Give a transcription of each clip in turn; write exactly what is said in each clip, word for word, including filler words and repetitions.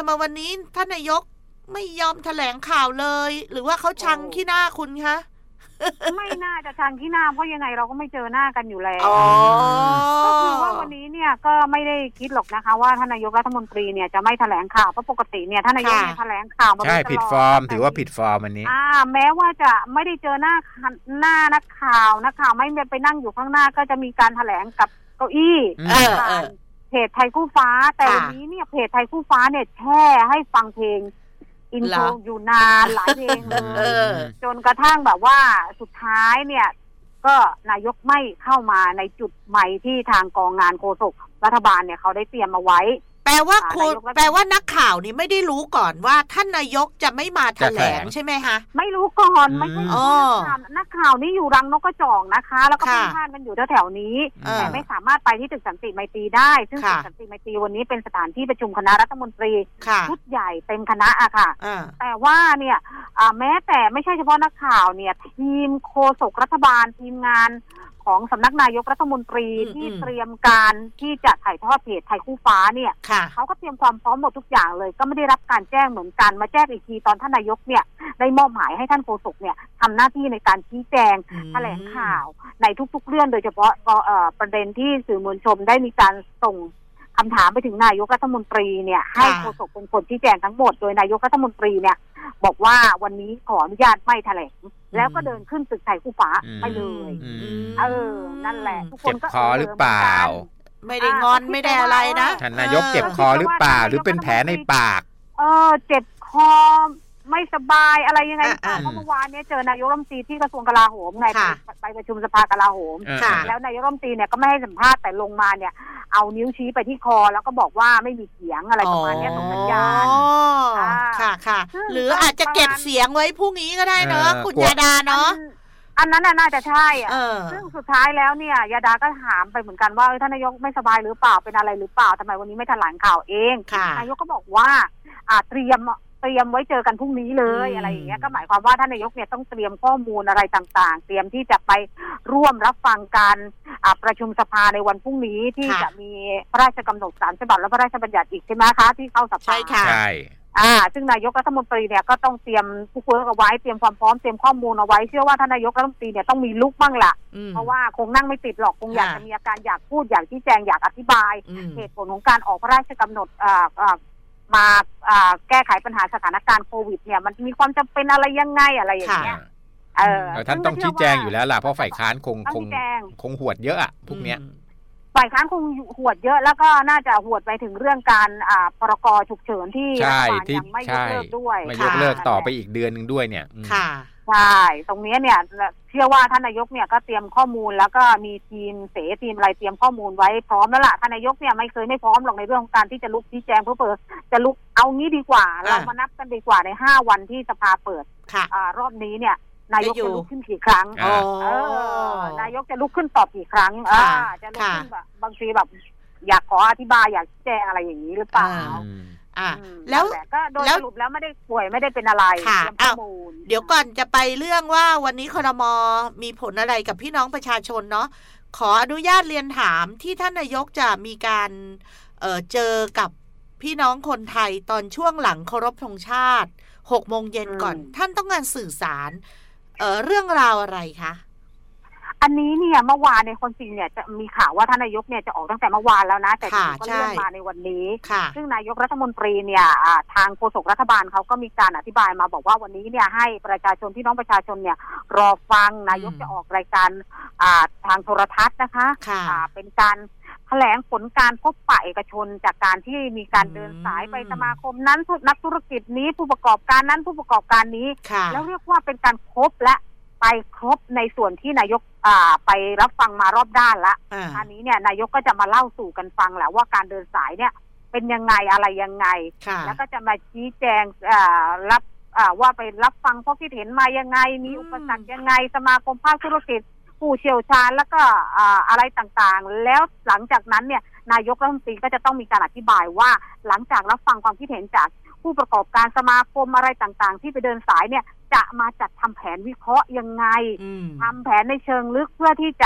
ำไมวันนี้ท่านนายกไม่ยอมแถลงข่าวเลยหรือว่าเขาชังขี้หน้าคุณคะไม่น่าจะชังขี้หน้าเพราะยังไงเราก็ไม่เจอหน้ากันอยู่แล้วก็คือว่าวันนี้เนี่ยก็ไม่ได้คิดหรอกนะคะว่าท่านนายกรัฐมนตรีเนี่ยจะไม่แถลงข่าวเพราะปกติเนี่ยท่านนายกเนี่ยแถลงข่าวมาโดยตลอดใช่ผิดฟอร์มถือว่าผิดฟอร์มอันนี้อ่าแม้ว่าจะไม่ได้เจอหน้าหน้านักข่าวนักข่าวไม่ไปนั่งอยู่ข้างหน้าก็จะมีการแถลงกับเก้าอี้ผ่านเพจไทยคู่ฟ้าแต่วันนี้เนี่ยเพจไทยคู่ฟ้าเนี่ยแช่ให้ฟังเพลงอินโทรอยู่นานหลายเพลงเลยจนกระทั่งแบบว่าสุดท้ายเนี่ยก็นายกไม่เข้ามาในจุดใหม่ที่ทางกองงานโฆษกรัฐบาลเนี่ยเขาได้เตรียมมาไว้แปลว่าคุณแปลว่านักข่าวนี่ไม่ได้รู้ก่อนว่าท่านนายกจะไม่มาแถลงใช่ไหมคะไม่รู้ก่อนไม่ใช่นักข่าวนี่อยู่รังนกกระจอกนะคะแล้วก็พุ่งพล่านกันอยู่แถวๆนี้แต่ไม่สามารถไปที่ตึกสันติไมตรีได้ซึ่งตึกสันติไมตรีวันนี้เป็นสถานที่ประชุมคณะรัฐมนตรีชุดใหญ่เต็มคณะอะค่ะแต่ว่าเนี่ยแม้แต่ไม่ใช่เฉพาะนักข่าวเนี่ยทีมโฆษกรัฐบาลทีมงานของสำนักนายกรัฐมนตรีที่เตรียมการที่จะถ่ายทอดเพจไทยคู่ฟ้าเนี่ยเขาก็เตรียมความพร้อมหมดทุกอย่างเลยก็ไม่ได้รับการแจ้งเหมือนกันมาแจ้งอีกทีตอนท่านนายกเนี่ยได้มอบหมายให้ท่านโฆษกเนี่ยทำหน้าที่ในการชี้แจงแถลงข่าวในทุกๆเรื่องโดยเฉพาะประเด็นที่สื่อมวลชนได้มีการส่งคำถามไปถึงนายกรัฐมนตรีเนี่ยให้โฆษกเป็นคนชี้แจงทั้งหมดโดยนายกรัฐมนตรีเนี่ยบอกว่าวันนี้ขออนุญาตไม่แถลงแล้วก็เดินขึ้นตึกไทยคู่ฟ้าไปเลยเออนั่นแหละทุกคนก็เจ็บคอหรือเปล่าไม่ได้งอนไม่ได้อะไรนะท่านนายกเจ็บคอหรือเปล่าหรือเป็นแผลในปากเออเจ็บคอไม่สบายอะไรยังไงเพราะเมื่อวานนี้เจอนายกรัฐมนตรีที่กระทรวงกลาโหมไงไปประชุมสภากลาโหมแล้วนายกรัฐมนตรีเนี่ยก็ไม่ให้สัมภาษณ์แต่ลงมาเนี่ยเอานิ้วชี้ไปที่คอแล้วก็บอกว่าไม่มีเสียงอะไรประมาณนี้ส่งสัญญาณค่ะค่ะหรืออาจจะเก็บเสียงไว้พรุ่งนี้ก็ได้เนอะคุณยาดาเนาะอันนั้นน่าจะใช่อ่ะซึ่งสุดท้ายแล้วเนี่ยยาดาก็ถามไปเหมือนกันว่าท่านนายกไม่สบายหรือเปล่าเป็นอะไรหรือเปล่าทำไมวันนี้ไม่แถลงข่าวเองนายกก็บอกว่าเตรียมเตรียมไว้เจอกันพรุ่งนี้เลยอะไรอย่างเงี้ยก็หมายความว่าท่านนายกเนี่ยต้องเตรียมข้อมูลอะไรต่างๆเตรียมที่จะไปร่วมรับฟังการประชุมสภาในวันพรุ่งนี้ที่จะมีพระราชกำหนดสามฉบับและพระราชบัญญัติอีกใช่ไหมคะที่เข้าสภาใช่ค่ะใช่อ่าซึ่งนายกรัฐมนตรีเนี่ยก็ต้องเตรียมผู้คุยเอาไว้เตรียมความพร้อมเตรียมข้อมูลเอาไว้เชื่อว่าท่านนายกรัฐมนตรีเนี่ยต้องมีลุกบ้างล่ะเพราะว่าคงนั่งไม่ติดหรอกคงอยากจะมีอาการอยากพูดอยากชี้แจงอยากอธิบายเหตุผลของการออกพระราชกำหนดอ่าอ่ามาแก้ไขปัญหาสถานการณ์โควิดเนี่ยมันมีความจำเป็นอะไรยังไงอะไรอย่างเงี้ยเออท่านต้องชี้แจงอยู่แล้วล่ะเพราะฝ่ายค้านคงคงคงหวดเยอะอะพวกเนี้ยฝ่ายค้านคงหวดเยอะแล้วก็น่าจะหวดไปถึงเรื่องการอ่าพรกฉุกเฉินที่รัฐบาลยังไม่ยกเลิกด้วยไม่ยกเลิกต่อไปอีกเดือนนึงด้วยเนี่ยค่ะใช่ตรงนี้เนี่ยเชื่อว่าท่านนายกเนี่ยก็เตรียมข้อมูลแล้วก็มีทีมเสทีมอะไรเตรียมข้อมูลไว้พร้อมแล้วล่ะท่านนายกเนี่ยไม่เคยไม่พร้อมหรอกในเรื่องของการที่จะลุกชี้แจงเพื่อเปิดจะลุกเอางี้ดีกว่าเรามานับกันดีกว่าในห้าวันที่สภาเปิดอ่ารอบนี้เนี่ยนายกจะลุกขึ้นกี่ครั้งเออนายกจะลุกขึ้นตอบกี่ครั้งอ่าจะลุกขึ้นแบบบางทีแบบอยากขออธิบายอยากแจ้งอะไรอย่างนี้หรือเปล่าอ่าแล้วก็โดยสรุปแล้วไม่ได้ป่วยไม่ได้เป็นอะไรค่ะอ้าวเดี๋ยวก่อนจะไปเรื่องว่าวันนี้ครม.มีผลอะไรกับพี่น้องประชาชนเนาะขออนุญาตเรียนถามที่ท่านนายกจะมีการเอ่อเจอกับพี่น้องคนไทยตอนช่วงหลังเคารพธงชาติหกโมงเย็นก่อนท่านต้องการสื่อสารเอ่อเรื่องราวอะไรคะอันนี้เนี่ยเมื่อวานในคนจริงเนี่ยจะมีข่าวว่าท่านนายกเนี่ยจะออกตั้งแต่เมื่อวานแล้วนะแต่ก็เลื่อนมาในวันนี้ซึ่งนายกรัฐมนตรีเนี่ยทางโฆษกรัฐบาลเขาก็มีการอธิบายมาบอกว่าวันนี้เนี่ยให้ประชาชนพี่น้องประชาชนเนี่ยรอฟังนายกจะออกรายการทางโทรทัศน์นะคะเป็นการแถลงผลการพบปะเอกชนจากการที่มีการเดินสายไปสมาคมนั้นนักธุรกิจนี้ผู้ประกอบการนั้นผู้ประกอบการนี้แล้วเรียกว่าเป็นการครบและไปครบในส่วนที่นายกไปรับฟังมารอบด้านละอันนี้เนี่ยนายกก็จะมาเล่าสู่กันฟังแหละว่าการเดินสายเนี่ยเป็นยังไงอะไรยังไงแล้วก็จะมาชี้แจงรับว่าไปรับฟังข้อคิดเห็นมายังไงมีอุปสรรคยังไงสมาคมภาคธุรกิจผู้เชี่ยวชาญแล้วก็อะไรต่างๆแล้วหลังจากนั้นเนี่ยนายกรัฐมนตรีก็จะต้องมีการอธิบายว่าหลังจากรับฟังความคิดเห็นจากผู้ประกอบการสมาคมอะไรต่างๆที่ไปเดินสายเนี่ยจะมาจัดทำแผนวิเคราะห์ยังไงทำแผนในเชิงลึกเพื่อที่จะ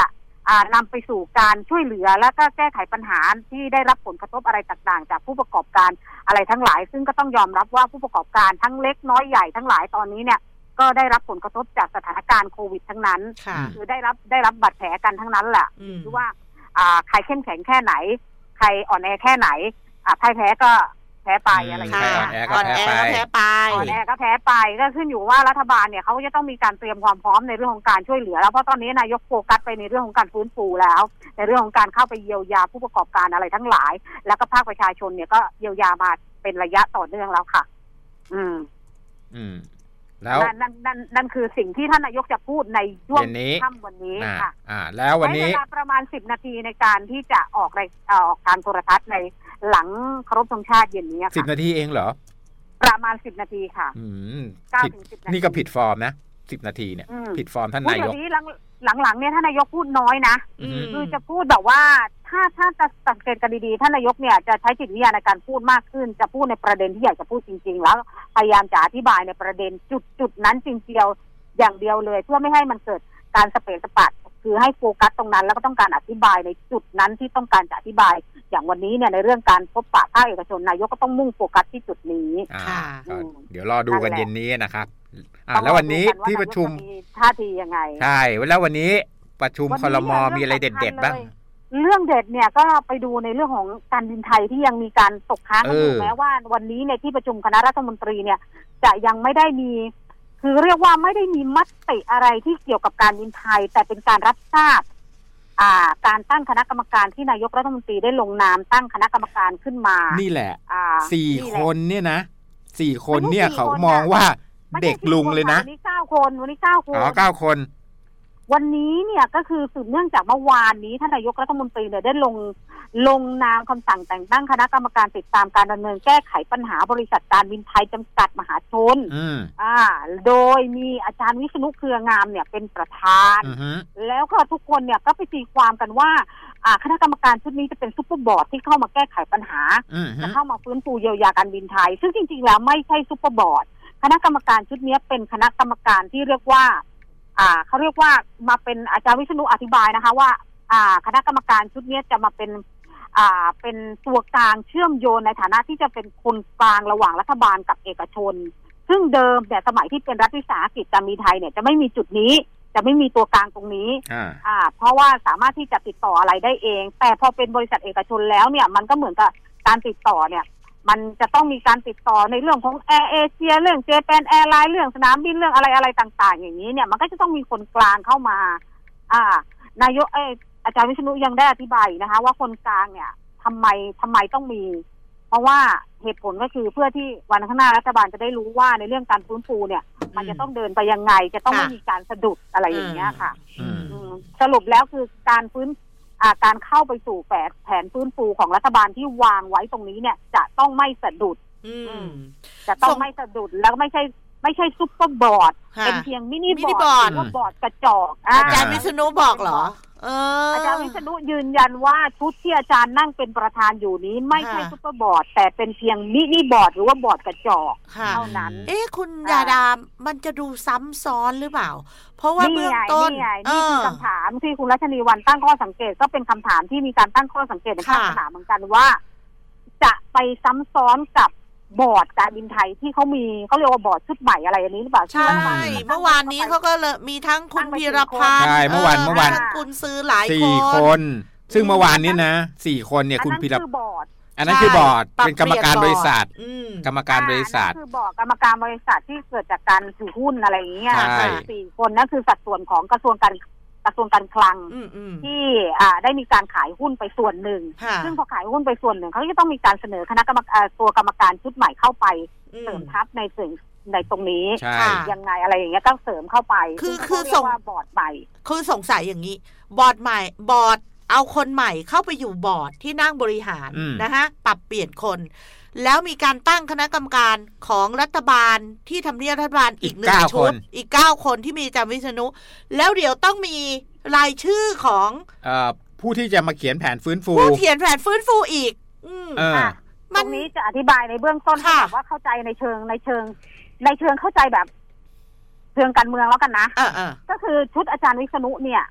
นำไปสู่การช่วยเหลือและก็แก้ไขปัญหาที่ได้รับผลกระทบอะไรต่างๆจากผู้ประกอบการอะไรทั้งหลายซึ่งก็ต้องยอมรับว่าผู้ประกอบการทั้งเล็กน้อยใหญ่ทั้งหลายตอนนี้เนี่ยก็ได้รับผลกระทบจากสถานการณ์โควิดทั้งนั้นคือได้รับได้รับบาดแผลกันทั้งนั้นแหละคือว่าใครเข้มแข็งแค่ไหนใครอ่อนแอแค่ไหนพ่ายแพ้ก็แพ้ไปอะไรอย่างเงี้ยอ่อนแอก็แพ้ไปอ่อนแอก็แพ้ไปก็ขึ้นอยู่ว่ารัฐบาลเนี่ยเขาจะต้องมีการเตรียมความพร้อมในเรื่องของการช่วยเหลือแล้วเพราะตอนนี้นายกโฟกัสไปในเรื่องของการฟื้นฟูแล้วในเรื่องของการเข้าไปเยียวยาผู้ประกอบการอะไรทั้งหลายแล้วก็ภาคประชาชนเนี่ยก็เยียวยามาเป็นระยะต่อเนื่องแล้วค่ะอืมอืมแล้วนั่นนั่นนั่นคือสิ่งที่ท่านนายกจะพูดในช่วงค่ำวันนี้ค่ะอ่าแล้ววันนี้ใช้เวลาประมาณสิบนาทีในการที่จะออกรายออกทางโทรทัศน์ในหลังเคารพธงชาติเย็นนี้ค่ะสิบนาทีเองเหรอประมาณสิบนาทีค่ะอืมเก้าถึงสิบนาทีนี่ก็ผิดฟอร์มนะสิบนาทีเนี่ยผิดฟอร์มท่านนายกหลังๆเนี่ยท่านนายกพูดน้อยนะคือจะพูดแบบว่าถ้าถ้าจะสังเกตกันดีๆท่านนายกเนี่ยจะใช้จิตวิทยาในการพูดมากขึ้นจะพูดในประเด็นที่อยากจะพูดจริงๆแล้วพยายามจะอธิบายในประเด็นจุดๆนั้นจริงๆอย่างเดียวเลยเพื่อไม่ให้มันเกิดการสเปซสปะคือให้โฟกัสตรงนั้นแล้วก็ต้องการอธิบายในจุดนั้นที่ต้องการจะอธิบายอย่างวันนี้เนี่ยในเรื่องการพบปะภาคเอกชนนายกก็ต้องมุ่งโฟกัสที่จุดนี้ค่ะเดี๋ยวรอดูกันเย็นนี้นะครับอ่าแล้ววันนี้ที่ประชุมท่าทียังไงใช่แล้ววันนี้ประชุมครม.มีอะไรเด็ดๆบ้างเรื่องเด็ดเนี่ยก็ไปดูในเรื่องของการบินไทยที่ยังมีการตกค้างกันอยู่แม้ว่าวันนี้ในที่ประชุมคณะรัฐมนตรีเนี่ยจะยังไม่ได้มีคือเรียกว่าไม่ได้มีมติอะไรที่เกี่ยวกับการบินไทยแต่เป็นการรับทราบอ่าการตั้งคณะกรรมการที่นายกรัฐมนตรีได้ลงนามตั้งคณะกรรมการขึ้นมานี่แหละสี่คนเนี่ยนะสี่คนเนี่ยเขามองว่าเด็กลุงเลยนะวันนี้เก้าคนวันนี้เก้าคนอ๋อเก้าคนวันนี้เนี่ยก็คือสืบเนื่องจากเมื่อวานนี้ท่านนายกรัฐมนตรีเนี่ยได้ลงลงนามคำสั่งแต่งตั้งคณะกรรมการติดตามการดำเนินแก้ไขปัญหาบริษัทการบินไทยจำกัดมหาชนอ่าโดยมีอาจารย์วิษณุเครืองามเนี่ยเป็นประธานแล้วก็ทุกคนเนี่ยก็ไปตีความกันว่าอ่าคณะกรรมการชุดนี้จะเป็นซุปเปอร์บอร์ดที่เข้ามาแก้ไขปัญหาจะเข้ามาฟื้นฟูเยียวยาการบินไทยซึ่งจริงๆแล้วไม่ใช่ซุปเปอร์บอร์ดคณะกรรมการชุดนี้เป็นคณะกรรมการที่เรียกว่าอ่าเขาเรียกว่ามาเป็นอาจารย์วิษณุอธิบายนะคะว่าอ่าคณะกรรมการชุดนี้จะมาเป็นอ่าเป็นตัวกลางเชื่อมโยงในฐานะที่จะเป็นคนกลางระหว่างรัฐบาลกับเอกชนซึ่งเดิมเนี่ยสมัยที่เป็นรัฐวิสาหกิจการบินไทยเนี่ยจะไม่มีจุดนี้จะไม่มีตัวกลางตรงนี้อ่าเพราะว่าสามารถที่จะติดต่ออะไรได้เองแต่พอเป็นบริษัทเอกชนแล้วเนี่ยมันก็เหมือนกับการติดต่อเนี่ยมันจะต้องมีการติดต่อในเรื่องของแอร์เอเชียเรื่องเจแปนแอร์ไลน์เรื่องสนามบินเรื่องอะไรอะไรต่างๆอย่างนี้เนี่ยมันก็จะต้องมีคนกลางเข้ามาอ่านายกเอออาจารย์วิษณุยังได้อธิบายนะคะว่าคนกลางเนี่ยทำไมทำไมต้องมีเพราะว่าเหตุผลก็คือเพื่อที่วันข้างหน้ารัฐบาลจะได้รู้ว่าในเรื่องการฟื้นฟูเนี่ยมันจะต้องเดินไปยังไงจะต้องไม่มีการสะดุดอะไรอย่างเงี้ยค่ะสรุปแล้วคือการฟื้นการเข้าไปสู่แผนแผนฟื้นฟูของรัฐบาลที่วางไว้ตรงนี้เนี่ยจะต้องไม่สะดุดจะต้องไม่สะดุดแล้วไม่ใช่ไม่ใช่ซุปเปอร์บอร์ดเป็นเพียงมินิบอร์ดว่าบอร์ดกระจอกอาจารย์วิษณุบอกเหรอเอออาจารย์วิษณุยืนยันว่าชุดที่อาจารย์นั่งเป็นประธานอยู่นี้ไม่ใช่ซุปเปอร์บอร์ดแต่เป็นเพียงมินิบอร์ดหรือว่าบอร์ดกระจอกเท่านั้นเอ๊ะคุณยาดามันจะดูซ้ำซ้อนหรือเปล่าเพราะว่าเบื้องต้นนี่คือคำถามที่คุณรัชนีวรรณตั้งข้อสังเกตก็เป็นคำถามที่มีการตั้งข้อสังเกตในภาคสนามเหมือนกันว่าจะไปซ้ำซ้อนกับบอร์ดการบินไทยที่เขามีเขาเรียกว่าบอร์ดชุดใหม่อะไรอันนี้หรือเปล่าใช่เมื่อวานนี้เขาก็มีทั้งคุณพีรพันธ์ใช่เมื่อวานเมื่อวานคุณซื้อหลายคนสี่คนซึ่งเมื่อวานนี้นะสี่คนเนี่ยคุณพีรพันธ์อันนั้นคือบอร์ดเป็นกรรมการบริษัทกรรมการบริษัทคือบอร์ดกรรมการบริษัทที่เกิดจากการถือหุ้นอะไรอย่างเงี้ยสี่คนนั่นคือสัดส่วนของกระทรวงการกระทรวงการคลังที่ได้มีการขายหุ้นไปส่วนหนึ่งซึ่งพอขายหุ้นไปส่วนหนึ่งเขาจะต้องมีการเสนอคณะกรรมการตัวกรรมการชุดใหม่เข้าไปเสริมทัพในส่วนในตรงนี้ยังไงอะไรอย่างเงี้ยก็เสริมเข้าไปคือคือส่งบอร์ดใหม่คือสงสัยอย่างนี้บอร์ดใหม่บอร์ดเอาคนใหม่เข้าไปอยู่บอร์ดที่นั่งบริหารนะคะปรับเปลี่ยนคนแล้วมีการตั้งคณะกรรมการของรัฐบาลที่ทำเนียบรัฐบาลอีกหนึ่งชุดอีกเก้าคนที่มีอาจารย์วิษณุแล้วเดี๋ยวต้องมีรายชื่อของเอ่อผู้ที่จะมาเขียนแผนฟื้นฟูผู้เขียนแผนฟื้นฟูอีกอืมอ่าตรงนี้จะอธิบายในเบื้องต้นให้แบบว่าเข้าใจในเชิงในเชิงในเชิงเข้าใจแบบเชิงการเมืองแล้วกันนะเออๆก็คือชุดอาจารย์วิษณุเนี่ย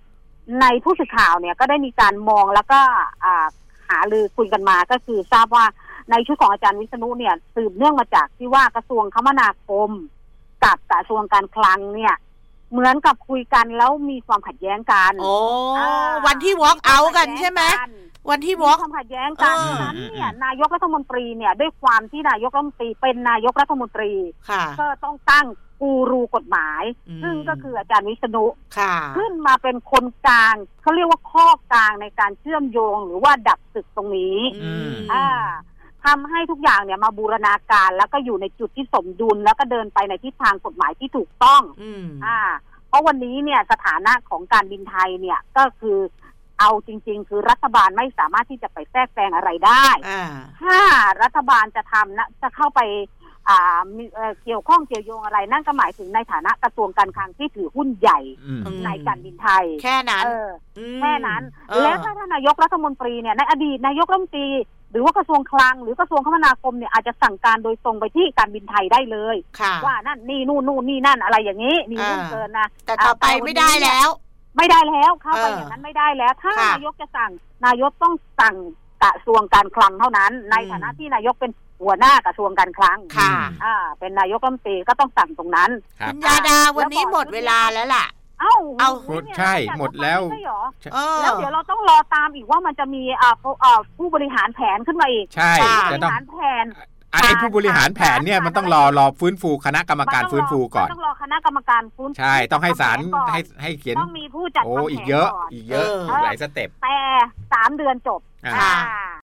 ในผู้สื่อข่าวเนี่ยก็ได้มีการมองแล้วก็หารือคุยกันมาก็คือทราบว่าในชุดของอาจารย์วิษณุเนี่ยสืบเนื่องมาจากที่ว่ากระทรวงคมนาคมกับกระทรวงการคลังเนี่ยเหมือนกับคุยกันแล้วมีความขัดแย้งกันโอ้วันที่ walk out กันใช่ไหมวันที่ walk ความขัดแย้งกันนั้นเนี่ยนายกรัฐมนตรีเนี่ยด้วยความที่นายกรัฐมนตรีเป็นนายกรัฐมนตรีก็ต้องตั้งกูรูกฎหมายซึ่งก็คืออาจารย์วิษณุขึ้นมาเป็นคนกลางเขาเรียกว่าข้อกลางในการเชื่อมโยงหรือว่าดับศึกตรงนี้อ่าทำให้ทุกอย่างเนี่ยมาบูรณาการแล้วก็อยู่ในจุดที่สมดุลแล้วก็เดินไปในทิศทางกฎหมายที่ถูกต้องอ่าเพราะวันนี้เนี่ยสถานะของการบินไทยเนี่ยก็คือเอาจริงๆคือรัฐบาลไม่สามารถที่จะไปแทรกแซงอะไรได้ถ้ารัฐบาลจะทำนะจะเข้าไปอ่าเกี่ยวข้องเกี่ยวโยงอะไรนั่นก็หมายถึงในฐานะกระทรวงการคลังที่ถือหุ้นใหญ่ในการบินไทยแค่นั้นแค่นั้นแล้วถ้าท่านนายกรัฐมนตรีเนี่ยในอดีตนายกรัฐมนตรีหรือว่ากระทรวงคลังหรือกระทรวงคมนาคมเนี่ยอาจจะสั่งการโดยตรงไปที่การบินไทยได้เลยว่านั่นนี่นู่นนู่นนี่นั่นอะไรอย่างนี้นี่เรื่องเกินนะแต่ต่อไปไม่ได้แล้วไม่ได้แล้วเข้าไปอย่างนั้นไม่ได้แล้วถ้านายกจะสั่งนายกต้องสั่งกระทรวงการคลังเท่านั้นในฐานะที่นายกเป็นหัวหน้ากระทรวงการคลังค่ะอ่าเป็นนายกรัฐมนตรีก็ต้องสั่งตรงนั้นคุณยาดาวันนี้หมดเวลาแล้วล่ะเอ้าเอาใช่หมดแล้วแล้วเดี๋ยวเราต้องรอตามอีกว่ามันจะมีอ่าผู้บริหารแผนขึ้นมาอีกใช่จะต้องแผนไอ้ผู้บริหารแผนเนี่ยมันต้องรอรอฟื้นฟูคณะกรรมการฟื้นฟูก่อนต้องรอคณะกรรมการฟื้นใช่ต้องให้ศาลให้ให้เขียนต้องมีผู้จัดโอ้อีกเยอะอีกเยอะหลายสเต็ปแต่สามเดือนจบค่ะ